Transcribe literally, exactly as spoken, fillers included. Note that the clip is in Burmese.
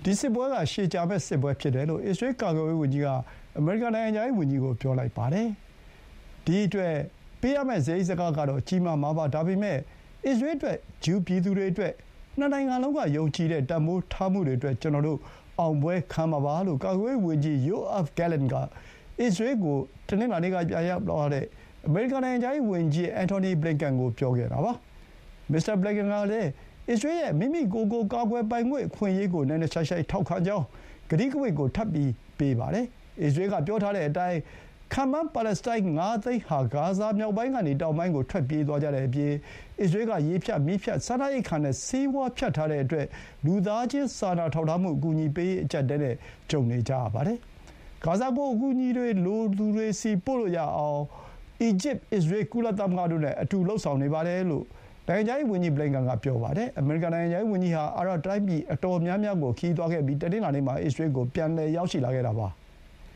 ဒီစစ်ပွဲကရှေ့ကြာမဲ့စစ်ပွဲဖြစ်တယ်လို့အစ္စရေးကာကွယ်ရေးဝန်ကြီးကအမေရိကန်နိုင်ငံခြားရေးဝန်ကြီးကိုပြောလိုက်ပါတယ်။ဒီအတွက်ပေးရမယ့်စရိတ်စကားကတော့ကြီးမားမှာပါဒါပေမဲ့အစ္စရေးအတွက်ဂျူးပြည်သူတွေအတွက်နှစ်နိုင်ငံလုံးကယုံကြည်တဲ့တန်ဖိုးထားမှုတွေအတွက်ကျွန်တော်တို့အောင်ပွဲခံမှာပါလို့ကာကွယ်ရေးဝန်ကြီး Yoav Gallant ကအစ္စရေးကိုတနင်္လာနေ့ကပြန်ရောက်လာတဲ့အမေရိကန်နိုင်ငံခြားရေးဝန်ကြီးအန်တိုနီဘလင်ကန်ကိုပြောခဲ့တာပါ။မစ္စတာဘလင်ကန်ကလည်းအစ္စရေးရဲ့မိမိကိုယ်ကိုကာကွယ်ပိုင်ခွင့်အခွင့်အရေးကိုနည်းနည်းရှိုက်ရှိုက်ထောက်ခံကြောင်းကတိကဝတ်ကိုထပ်ပြီးပေးပါတယ်။အစ္စရေးကပြောထားတဲ့အတိုင်းခါမန်ပါလက်စတိုင်းငါးသိန်းဟာဂါဇာမြောက်ပိုင်းကနေတောင်ပိုင်းကိုထွက်ပြေးသွားကြတဲ့အပြင်အစ္စရေးကရေဖြတ်မီးဖြတ်စားနပ်ရိက္ခာနဲ့ဆေးဝါးဖြတ်ထားတဲ့အတွက်လူသားချင်းစာနာထောက်ထားမှုအကူအညီပေးရေးအကျပ်တဲနဲ့ကြုံနေကြရပါတယ်။ဂါဇာကိုအကူအညီတွေလိုသူတွေစီပို့လို့ရအောင်အီဂျစ်အစ္စရေးကုလသမဂ္ဂတို့နဲ့အတူလှုပ်ဆောင်နေပါတယ်လို့နိုင်ငံခြားရေးဝန်ကြီးဘလင်ကန်ကပြောပါတယ်။အမေရိကန်နိုင်ငံခြားရေးဝန်ကြီးဟာအာရပ်တိုင်းပြည်အတော်များများကိုခီးသွားခဲ့ပြီးတနင်္လာနေ့မှာအစ္စရေးကိုပြန်လည်ရောက်ရှိလာခဲ့တာပါ။